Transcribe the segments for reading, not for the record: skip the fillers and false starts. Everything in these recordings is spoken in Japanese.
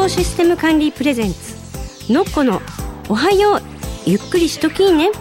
合システム管理プレゼンツのっこのおはようゆっくりしときね。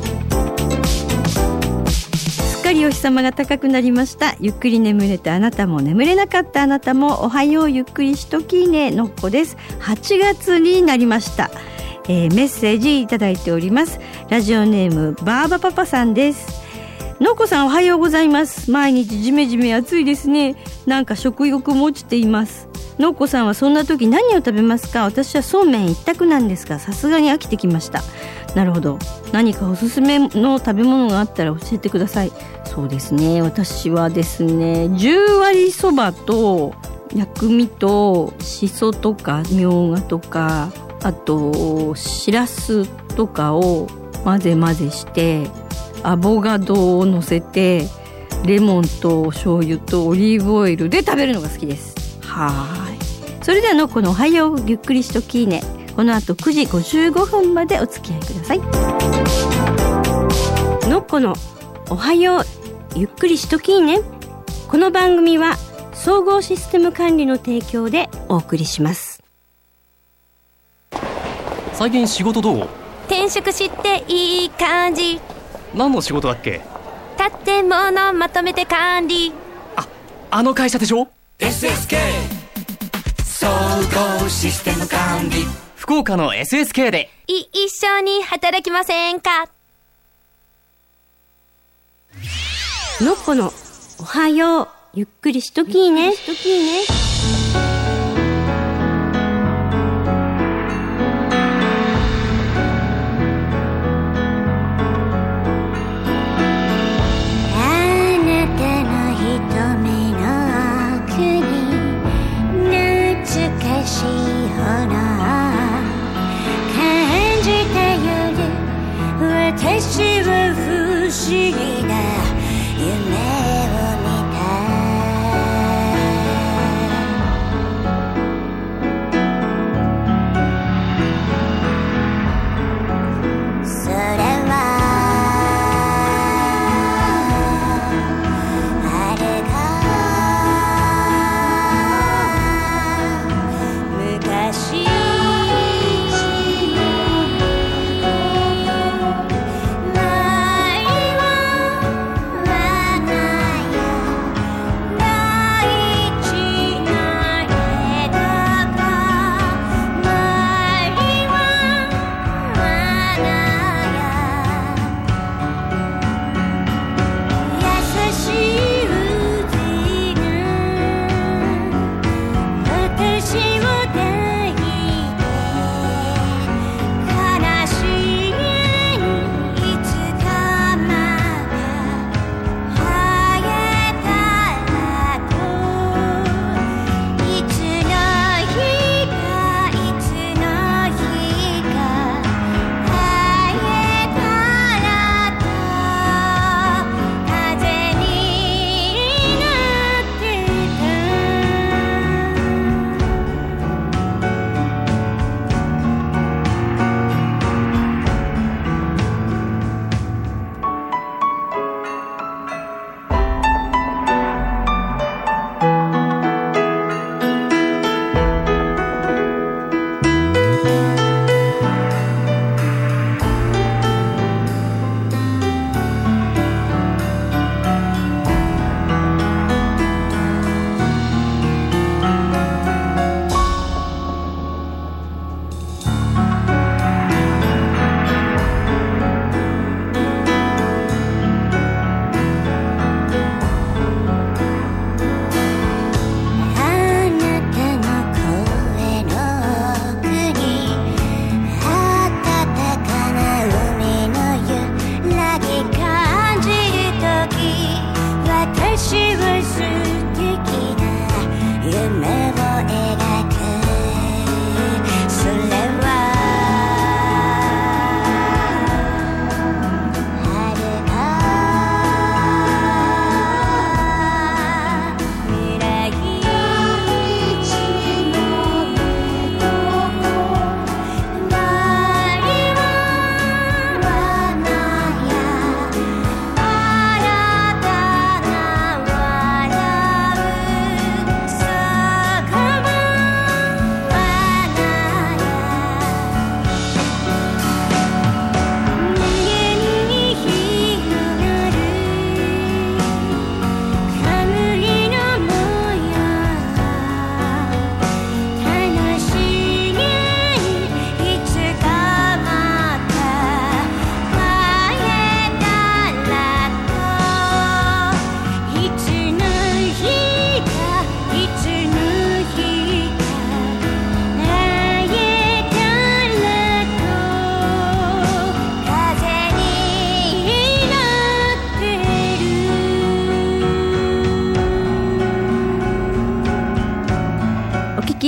すっかりお日様が高くなりました。ゆっくり眠れたあなたも眠れなかったあなたもおはようゆっくりしときねのっこです。8月になりました。メッセージいただいております。ラジオネームバーバパパさんです。のっこさんおはようございます。毎日ジメジメ暑いですね。なんか食欲も落ちています。のっこさんはそんな時何を食べますか？私はそうめん一択なんですが、さすがに飽きてきました。なるほど。何かおすすめの食べ物があったら教えてください。そうですね、私はですね、10割そばと薬味としそとかみょうがとか、あとしらすとかを混ぜ混ぜしてアボカドを乗せてレモンと醤油とオリーブオイルで食べるのが好きです。はい。それではのっこのおはようゆっくりしときね。この後9時55分までお付き合いください。のっこのおはようゆっくりしときね。この番組は総合システム管理の提供でお送りします。 最近仕事どう？ 転職していい感じ。 何の仕事だっけ？ 建物まとめて管理。 あの会社でしょ？ SSK 総合システム管理。 福岡の SSK で一緒に働きませんか？ のっこのおはようゆっくりしときね。 私は不思議な夢を見た。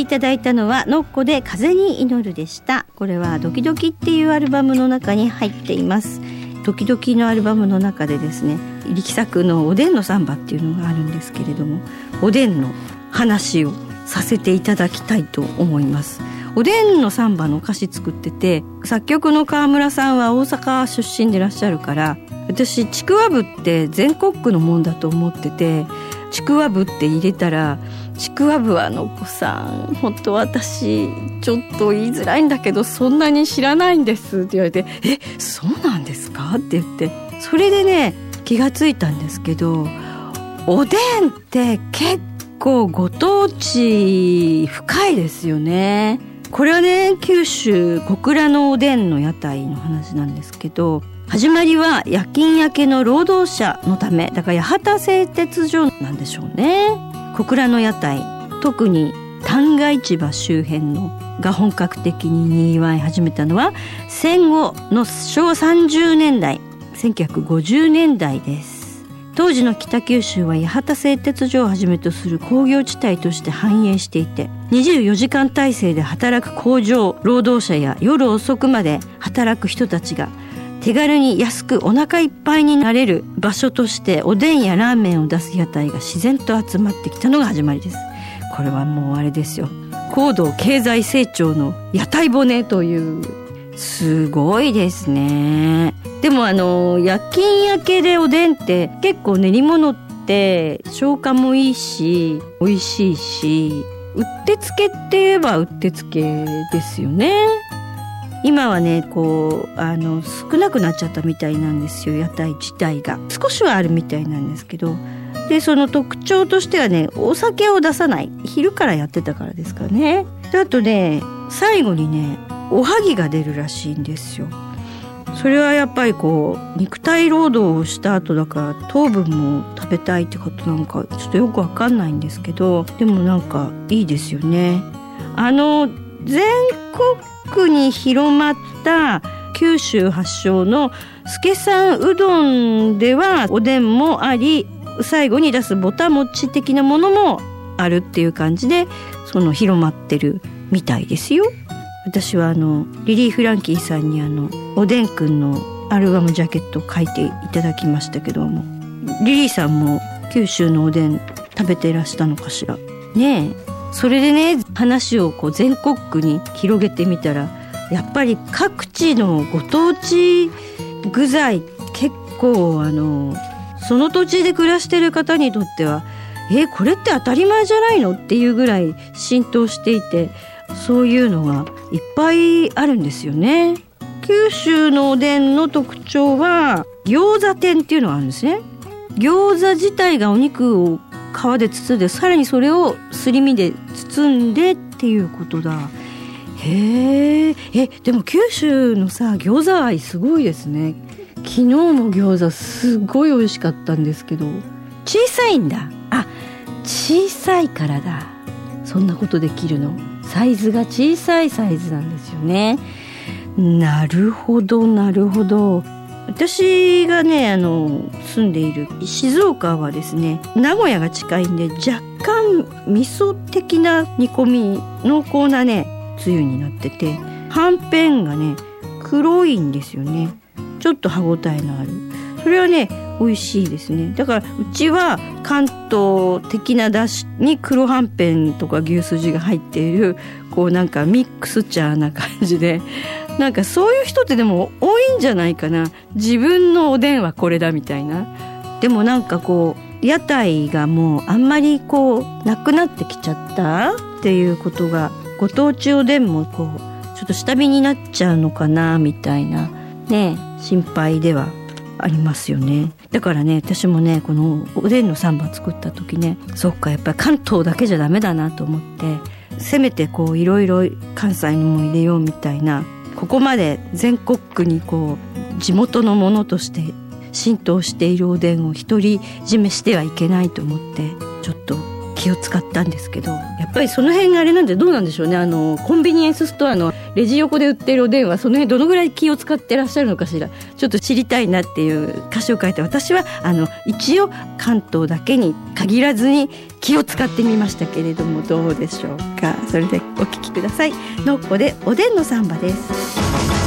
ただいたのはノッコで風に祈るでした。これはドキドキっていうアルバムの中に入っています。ドキドキのアルバムの中でですね、力作のおでんのサンバっていうのがあるんですけれども、おでんの話をさせていただきたいと思います。おでんのサンバの歌詞作ってて、作曲の川村さんは大阪出身でいらっしゃるから、私ちくわぶって全国区のもんだと思ってて、ちくわぶって入れたら、ちくわぶはのこさん、本当私ちょっと言いづらいんだけどそんなに知らないんですって言われて、そうなんですかって言って、それでね気がついたんですけど、おでんって結構ご当地深いですよね。これはね、九州小倉のおでんの屋台の話なんですけど、始まりは夜勤明けの労働者のためだから、八幡製鉄所なんでしょうね。小倉の屋台、特に旦過市場周辺のが本格的ににぎわい始めたのは戦後の昭和30年代1950年代です。当時の北九州は八幡製鉄所をはじめとする工業地帯として繁栄していて、24時間体制で働く工場労働者や夜遅くまで働く人たちが手軽に安くお腹いっぱいになれる場所として、おでんやラーメンを出す屋台が自然と集まってきたのが始まりです。これはもうあれですよ、高度経済成長の屋台骨という、すごいですね。でも夜勤明けでおでんって結構練り物って消化もいいし美味しいし、うってつけって言えばうってつけですよね。今はねこう少なくなっちゃったみたいなんですよ、屋台自体が。少しはあるみたいなんですけど、でその特徴としてはね、お酒を出さない、昼からやってたからですかね。であとね、最後にねおはぎが出るらしいんですよ。それはやっぱりこう肉体労働をした後だから糖分も食べたいってことなんかちょっとよくわかんないんですけど、でもなんかいいですよね。全国に広まった九州発祥の助さんうどんではおでんもあり、最後に出すぼたもち的なものもあるっていう感じで、その広まってるみたいですよ。私はリリー・フランキーさんにおでんくんのアルバムジャケットを書いていただきましたけども、リリーさんも九州のおでん食べていらしたのかしらね。それでね、話をこう全国区に広げてみたら、やっぱり各地のご当地具材結構その土地で暮らしてる方にとってはこれって当たり前じゃないのっていうぐらい浸透していて、そういうのがいっぱいあるんですよね。九州のおでんの特徴は餃子天っていうのがあるんですね。餃子自体がお肉を皮で包んで、さらにそれをすり身で包んでっていうことだ。でも九州のさ餃子愛すごいですね。昨日も餃子すごい美味しかったんですけど、小さいんだ。小さいからだ、そんなことできるの。サイズが小さいサイズなんですよね。なるほどなるほど。私がね住んでいる静岡はですね、名古屋が近いんで若干味噌的な煮込み、濃厚なねつゆになってて、はんぺんがね黒いんですよね。ちょっと歯ごたえのある、それはね美味しいですね。だからうちは関東的なだしに黒はんぺんとか牛すじが入っている、こうなんかミックスチャーな感じで、なんかそういう人ってでも多いんじゃないかな。自分のおでんはこれだみたいな。でもなんかこう屋台がもうあんまりこうなくなってきちゃったっていうことが、ご当地おでんもこうちょっと下火になっちゃうのかなみたいなね、心配ではありますよね。だからね、私もねこのおでんのサンバ作った時ね、そっかやっぱり関東だけじゃダメだなと思って、せめてこういろいろ関西のも入れようみたいな、ここまで全国区にこう地元のものとして浸透しているおでんを独り占めしてはいけないと思ってちょっと気を使ったんですけど、やっぱりその辺があれなんでどうなんでしょうね。コンビニエンスストアのレジ横で売ってるおでんはその辺どのぐらい気を使ってらっしゃるのかしら、ちょっと知りたいなっていう歌詞を書いて、私は一応関東だけに限らずに気を使ってみましたけれども、どうでしょうか。それでお聴きください。のっこでおでんのサンバです。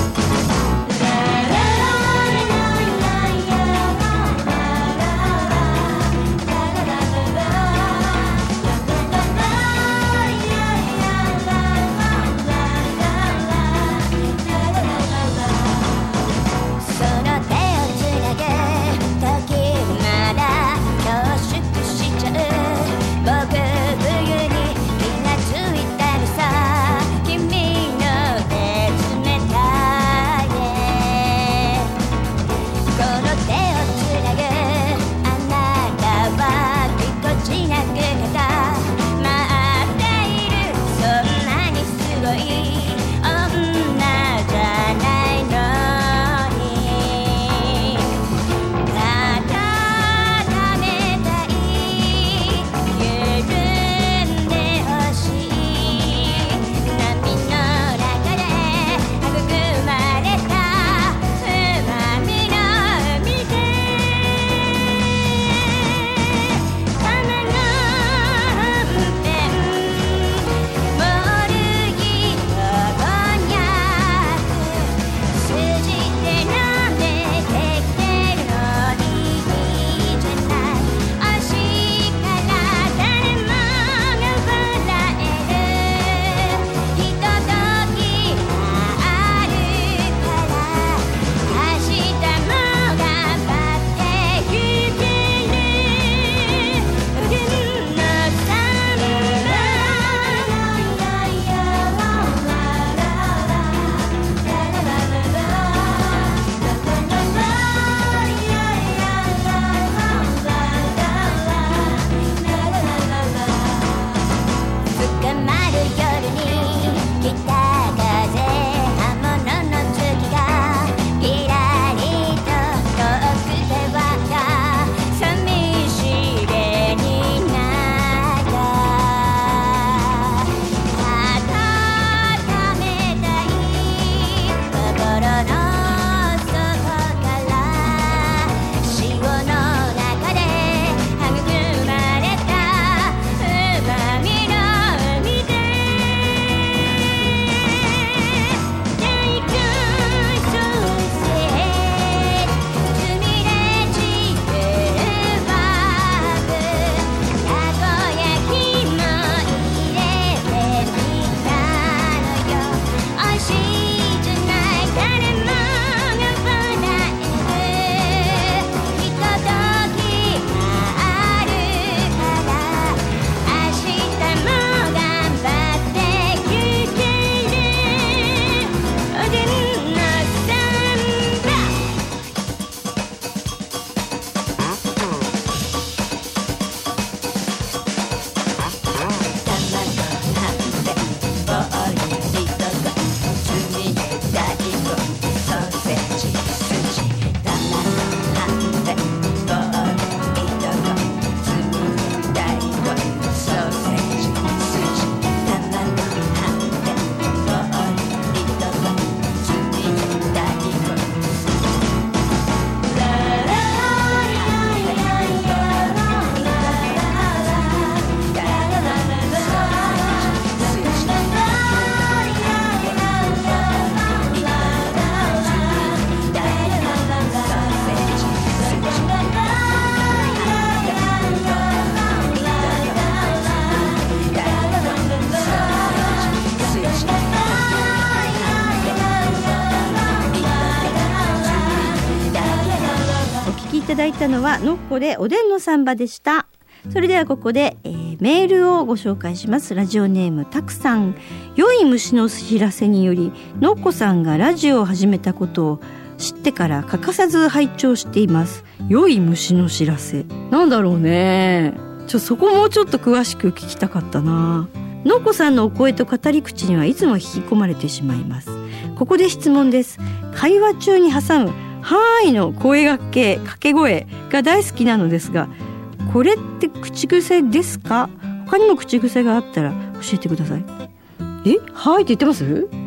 いただいたのはのっこでおでんのサンバでした。それではここで、メールをご紹介します。ラジオネームたくさん。良い虫の知らせによりのっこさんがラジオを始めたことを知ってから欠かさず拝聴しています。良い虫の知らせなんだろうね。そこもうちょっと詳しく聞きたかったな。のっこさんのお声と語り口にはいつも引き込まれてしまいます。ここで質問です。会話中に挟むはーいの声掛け声が大好きなのですが、これって口癖ですか？他にも口癖があったら教えてください。はーいって言ってます？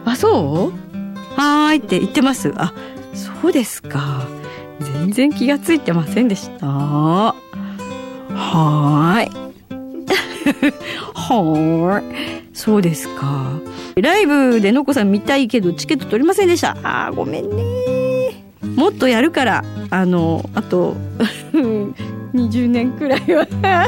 あ、そうはーいって言ってます。あ、そうですか。全然気がついてませんでした。はーいはーい、そうですか。ライブでのこさん見たいけどチケット取りませんでした。あー、ごめんね。もっとやるからあと20年くらいは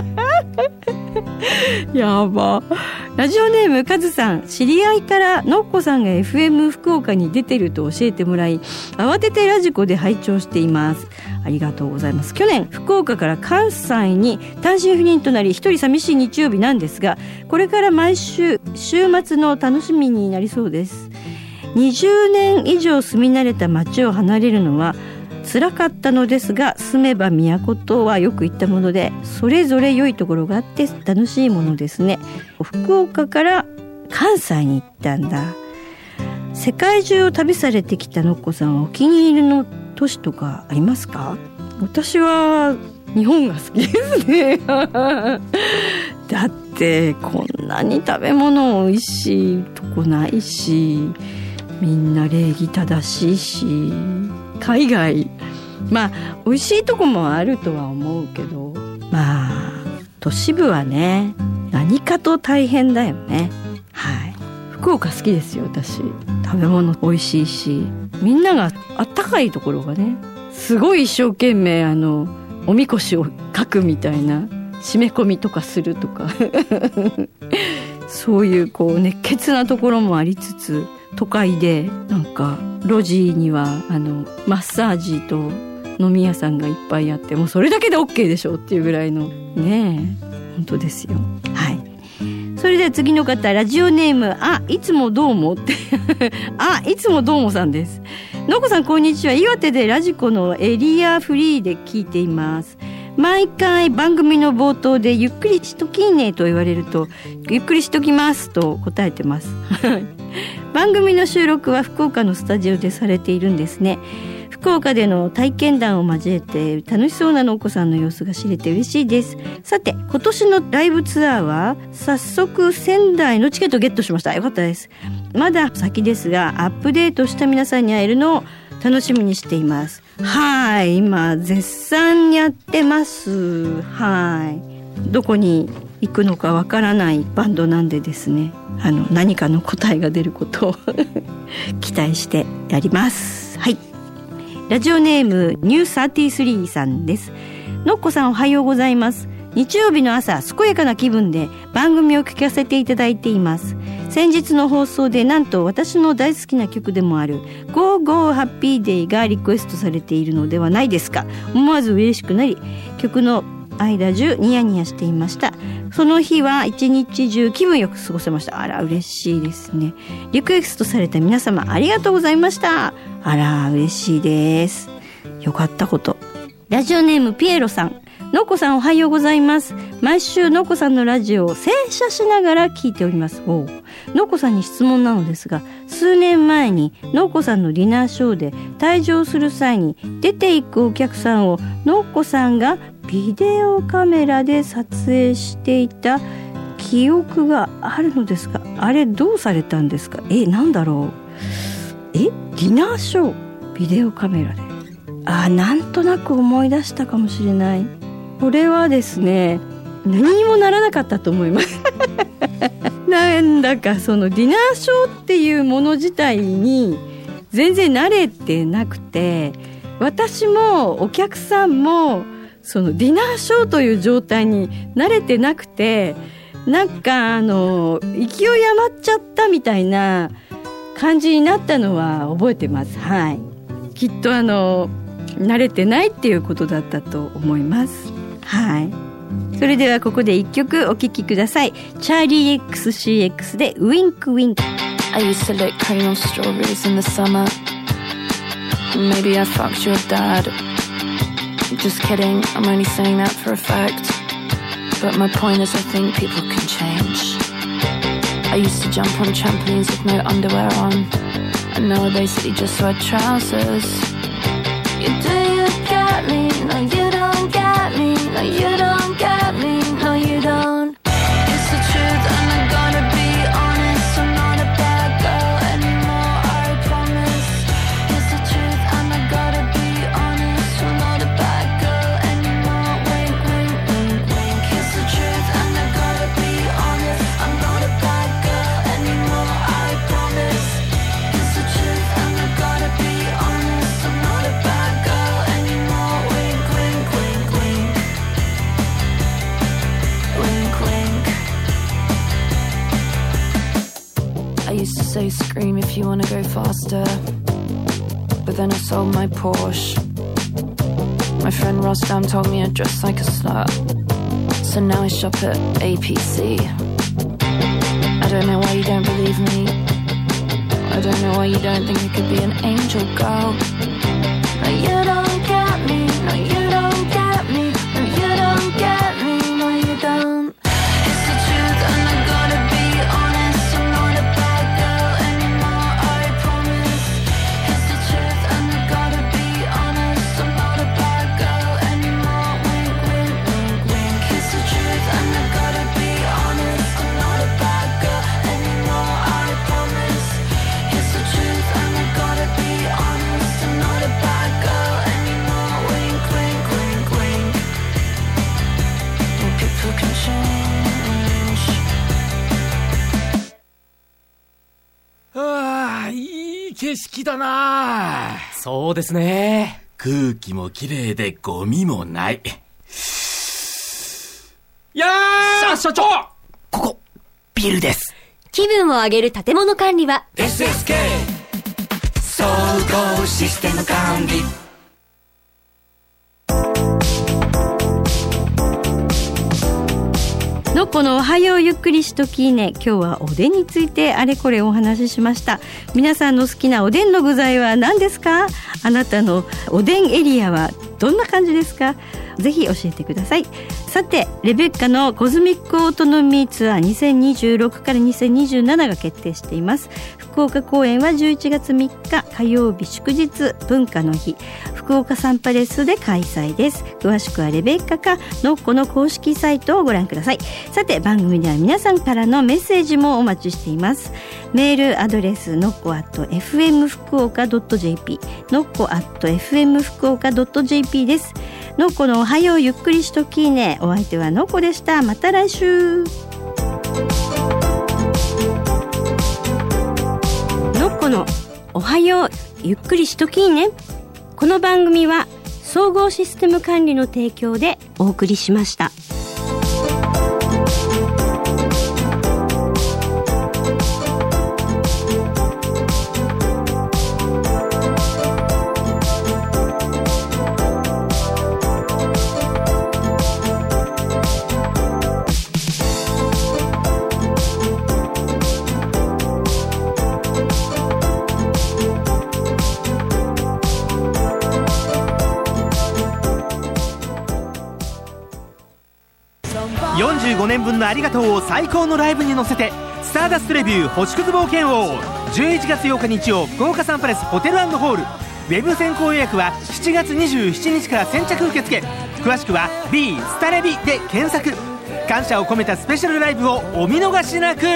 やば。ラジオネームカズさん、知り合いからのっこさんが FM 福岡に出てると教えてもらい、慌ててラジコで拝聴しています。ありがとうございます。去年福岡から関西に単身赴任となり、一人寂しい日曜日なんですが、これから毎週週末の楽しみになりそうです。20年以上住み慣れた町を離れるのは辛かったのですが、住めば都とはよく言ったもので、それぞれ良いところがあって楽しいものですね。福岡から関西に行ったんだ。世界中を旅されてきたのっこさんはお気に入りの都市とかありますか？私は日本が好きですねだってこんなに食べ物美味しいとこないし、みんな礼儀正しいし、海外まあ美味しいとこもあるとは思うけど、まあ都市部はね何かと大変だよね。はい、福岡好きですよ私。食べ物美味しいし、みんながあったかいところがね、すごい一生懸命おみこしを書くみたいな、締め込みとかするとかそういうこう熱血なところもありつつ、都会でなんか路地にはマッサージと飲み屋さんがいっぱいあって、もうそれだけで OK でしょっていうぐらいのね、本当ですよ。はい、それでは次の方、ラジオネームいつもどうもっていつもどうもさんです。のこさんこんにちは。岩手でラジコのエリアフリーで聞いています。毎回番組の冒頭でゆっくりしときねと言われると、ゆっくりしときますと答えてます番組の収録は福岡のスタジオでされているんですね。福岡での体験談を交えて楽しそうなのお子さんの様子が知れて嬉しいです。さて今年のライブツアーは早速仙台のチケットをゲットしました。よかったです。まだ先ですがアップデートした皆さんに会えるのを楽しみにしています。はい、今絶賛やってます。はい、どこに行くのかわからないバンドなんでですね、何かの答えが出ることを期待してやります。はい、ラジオネームニュー33さんです。のっこさんおはようございます。日曜日の朝健やかな気分で番組を聞かせていただいています。先日の放送でなんと私の大好きな曲でもある Go Go Happy Day がリクエストされているのではないですか。思わず嬉しくなり曲の間中ニヤニヤしていました。その日は一日中気分よく過ごせました。あら嬉しいですね。リクエストされた皆様ありがとうございました。あら嬉しいです。よかったこと。ラジオネームピエロさん、のっこさんおはようございます。毎週のっこさんのラジオを静車しながら聞いております。のっこさんに質問なのですが、数年前にのっこさんのディナーショーで退場する際に出ていくお客さんをのっこさんがビデオカメラで撮影していた記憶があるのですが、あれどうされたんですか？なんだろう。ディナーショービデオカメラで、なんとなく思い出したかもしれない。これはですね、何にもならなかったと思いますなんだかそのディナーショーっていうもの自体に全然慣れてなくて、私もお客さんもそのディナーショーという状態に慣れてなくて、なんか勢い余っちゃったみたいな感じになったのは覚えてます。はい、きっと慣れてないっていうことだったと思います。はい、それではここで一曲お聴きください。チャーリー XCX でウィンクウィンク。 I used to lick cream on strawberries in the summer. Maybe I fucked your dad. Just kidding, I'm only saying that for a fact. But my point is I think people can change. I used to jump on trampolines with no underwear on, and now I basically just wear trousers. You get me, no you don't get me, no you don't get me, no you don't. It's the truth and I gotta be honest, I'm not a bad girl anymore. they scream if you wanna go faster. But then I sold my Porsche. My friend Rostam told me I'd dress like a slut. So now I shop at APC. I don't know why you don't believe me. I don't know why you don't think I could be an angel girl. No, you don't get me. No, you don't get me. No, you don't get me. No, you don't. It's the truth and I gotta be honest. I'm not a bad girl anymore, I promise. It's the truth and I gotta be honest. I'm not a bad girl anymore. Wink, wink, wink, wink. It's the truth and I gotta be honest. I'm not a bad girl anymore, I promise. It's the truth and I gotta be honest. I'm not a bad girl anymore. Wink, wink, wink, wink. And people can change. ああ、いい景色だな。 そうですね。 空気もきれいでゴミもない。やー、 社長、 ここビルです。 気分を上げる建物管理は SSK 総合システム管理。 のっぽのおはようゆっくりしときね。今日はおでんについてあれこれお話ししました。皆さんの好きなおでんの具材は何ですか？あなたのおでんエリアはどんな感じですか？ぜひ教えてください。さて、レベッカのコズミックオートノミーツアー2026から2027が決定しています。福岡公演は11月3日火曜日祝日文化の日、福岡サンパレスで開催です。詳しくはレベッカかのっこの公式サイトをご覧ください。さて、番組では皆さんからのメッセージもお待ちしています。メールアドレスのっこ@fmfukuoka.jp のっこ@fmfukuoka.jp です。のっこのおはようゆっくりしときね。お相手はのっこでした。また来週。のっこのおはようゆっくりしときね。この番組は総合システム管理の提供でお送りしました。 45年分のありがとうを最高のライブに乗せて、スターダストレビュー星屑冒険王11月8日日曜福岡サンパレスホテル&ホール。ウェブ先行予約は7月27日から先着受付。詳しくは B スタレビで検索。感謝を込めたスペシャルライブをお見逃しなく。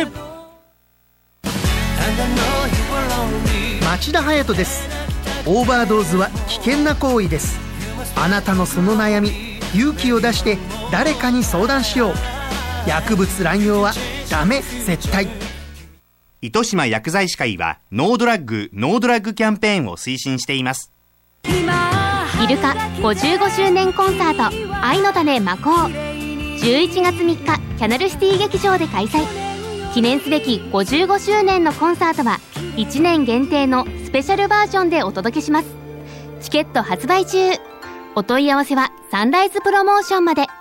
町田隼人です。オーバードーズは危険な行為です。あなたのその悩み、勇気を出して誰かに相談しよう。薬物乱用はダメ絶対。 糸島薬剤師会はノードラッグノードラッグキャンペーンを推進しています。 イルカ55周年コンサート愛の種魔法11月3日キャナルシティ劇場で開催。記念すべき55周年のコンサートは1年限定のスペシャルバージョンでお届けします。チケット発売中。お問い合わせはサンライズプロモーションまで。